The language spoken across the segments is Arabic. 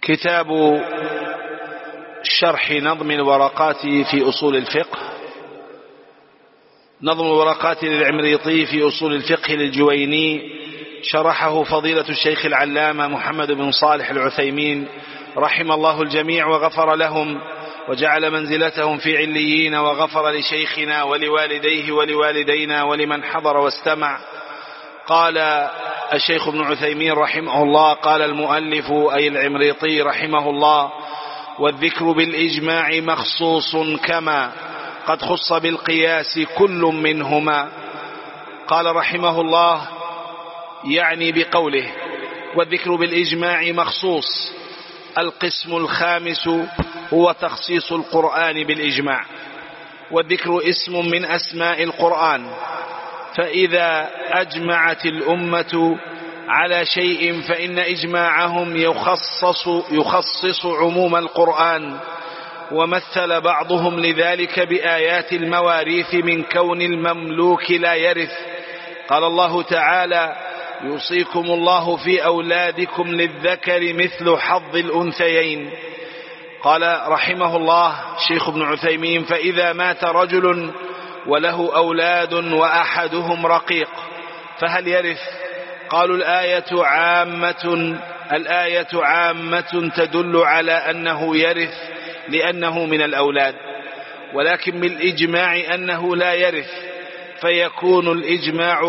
كتاب شرح نظم الورقات في أصول الفقه، نظم الورقات للعمريطي في أصول الفقه للجويني، شرحه فضيلة الشيخ العلامة محمد بن صالح العثيمين رحم الله الجميع وغفر لهم وجعل منزلتهم في عليين، وغفر لشيخنا ولوالديه ولوالدينا ولمن حضر واستمع. قال الشيخ ابن عثيمين رحمه الله: قال المؤلف أي العمريطي رحمه الله: والذكر بالإجماع مخصوص كما قد خص بالقياس كل منهما. قال رحمه الله يعني بقوله والذكر بالإجماع مخصوص، القسم الخامس هو تخصيص القرآن بالإجماع، والذكر اسم من أسماء القرآن، فإذا أجمعت الأمة على شيء فإن إجماعهم يخصص عموم القرآن. ومثل بعضهم لذلك بآيات المواريث من كون المملوك لا يرث. قال الله تعالى: يوصيكم الله في أولادكم للذكر مثل حظ الأنثيين. قال رحمه الله الشيخ ابن عثيمين: فإذا مات رجل وله أولاد وأحدهم رقيق فهل يرث؟ قالوا الآية عامة تدل على أنه يرث لأنه من الأولاد، ولكن بالإجماع أنه لا يرث، فيكون الإجماع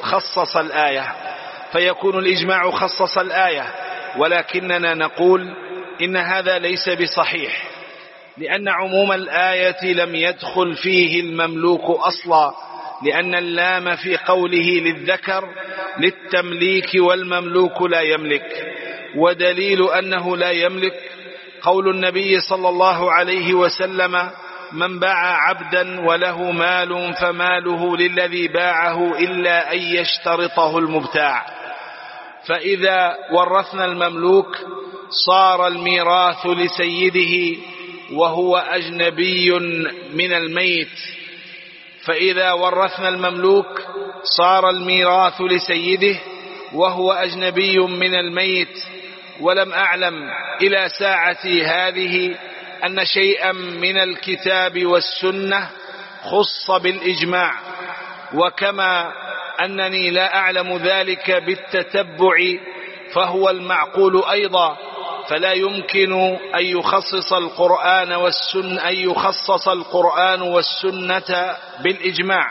خصص الآية. ولكننا نقول إن هذا ليس بصحيح، لأن عموم الآية لم يدخل فيه المملوك أصلا، لأن اللام في قوله للذكر للتمليك، والمملوك لا يملك. ودليل أنه لا يملك قول النبي صلى الله عليه وسلم: من باع عبدا وله مال فماله للذي باعه إلا أن يشترطه المبتاع. فإذا ورثنا المملوك صار الميراث لسيده وهو أجنبي من الميت. فإذا ورثنا المملوك صار الميراث لسيده وهو أجنبي من الميت. ولم أعلم إلى ساعتي هذه أن شيئا من الكتاب والسنة خص بالإجماع، وكما أنني لا أعلم ذلك بالتتبع فهو المعقول أيضا. فلا يمكن أن يخصص القرآن والسنة بالإجماع،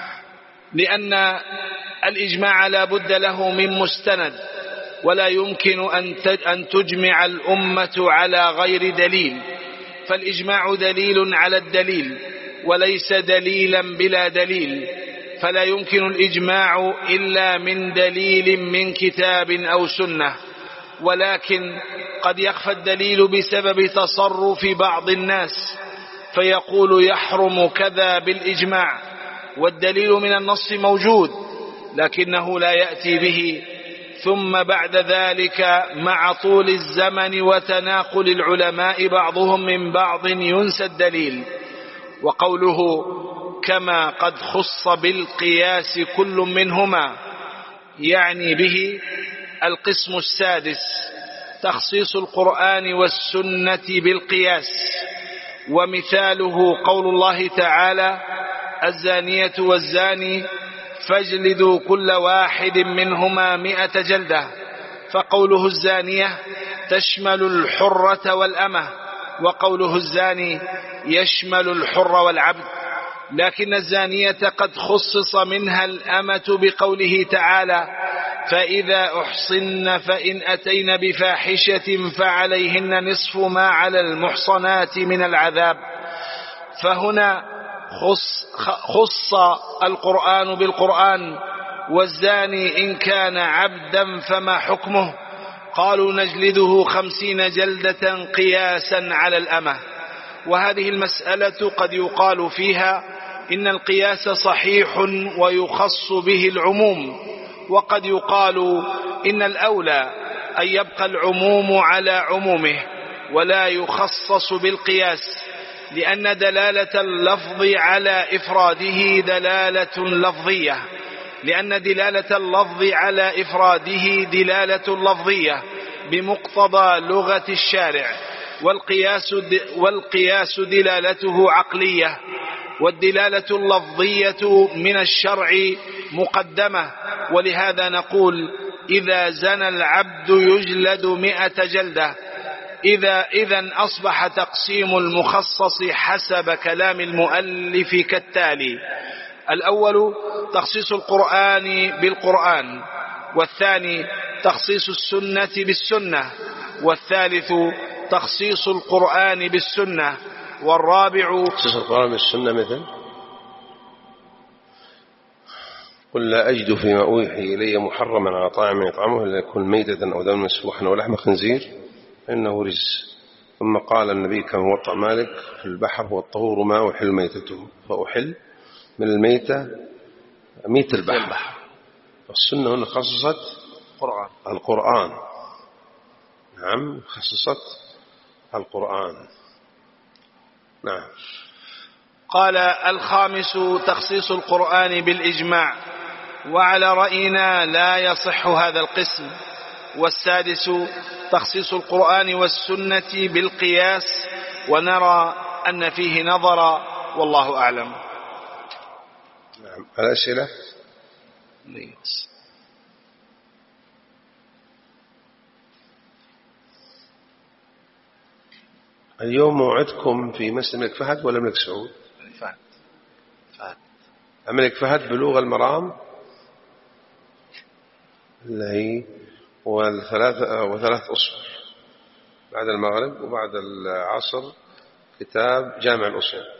لأن الإجماع لا بد له من مستند، ولا يمكن أن تجمع الأمة على غير دليل، فالإجماع دليل على الدليل وليس دليلا بلا دليل، فلا يمكن الإجماع إلا من دليل من كتاب أو سنة. ولكن قد يخفى الدليل بسبب تصرف بعض الناس فيقول يحرم كذا بالإجماع، والدليل من النص موجود لكنه لا يأتي به. ثم بعد ذلك مع طول الزمن وتناقل العلماء بعضهم من بعض ينسى الدليل. وقوله كما قد خص بالقياس كل منهما يعني به القسم السادس، تخصيص القرآن والسنة بالقياس. ومثاله قول الله تعالى: الزانية والزاني فاجلدوا كل واحد منهما 100 جلدة. فقوله الزانية تشمل الحرة والأمة، وقوله الزاني يشمل الحر والعبد. لكن الزانية قد خصص منها الأمة بقوله تعالى: فإذا أحصن فإن أتين بفاحشة فعليهن نصف ما على المحصنات من العذاب. فهنا خص القرآن بالقرآن. والزاني إن كان عبدا فما حكمه؟ قالوا نجلده 50 جلدة قياسا على الأمة. وهذه المسألة قد يقال فيها إن القياس صحيح ويخص به العموم، وقد يقال إن الأولى أن يبقى العموم على عمومه ولا يخصص بالقياس، لأن دلالة اللفظ على إفراده دلالة لفظية، بمقتضى لغة الشارع، والقياس دلالته عقلية، والدلالة اللفظية من الشرع مقدمة. ولهذا نقول إذا زنى العبد يجلد 100 جلدة. إذن أصبح تقسيم المخصص حسب كلام المؤلف كالتالي: الأول تخصيص القرآن بالقرآن، والثاني تخصيص السنة بالسنة، والثالث تخصيص القرآن بالسنة، والرابع تخصيص القرآن بالسنة. مثل قل لا أجد فيما أوحي إلي محرما على طاعم يطعمه إلا يكون ميتة أو دما مسفوحا أو لحم خنزير فإنه رجس. ثم قال النبي كما موطأ مالك: في البحر هو الطهور ما أحل ميتته، فأحل من الميتة ميت البحر. والسنة هنا خصصت القرآن. نعم، خصصت القرآن. نعم. قال: الخامس تخصيص القرآن بالإجماع، وعلى رأينا لا يصح هذا القسم. والسادس تخصيص القرآن والسنة بالقياس، ونرى أن فيه نظرا، والله أعلم. نعم. الأسئلة. اليوم موعدكم في مسجد الملك فهد ولا الملك سعود؟ فهد. الملك فهد بلوغ المرام اللي هي وثلاث أصفر بعد المغرب، وبعد العصر كتاب جامع الأصول.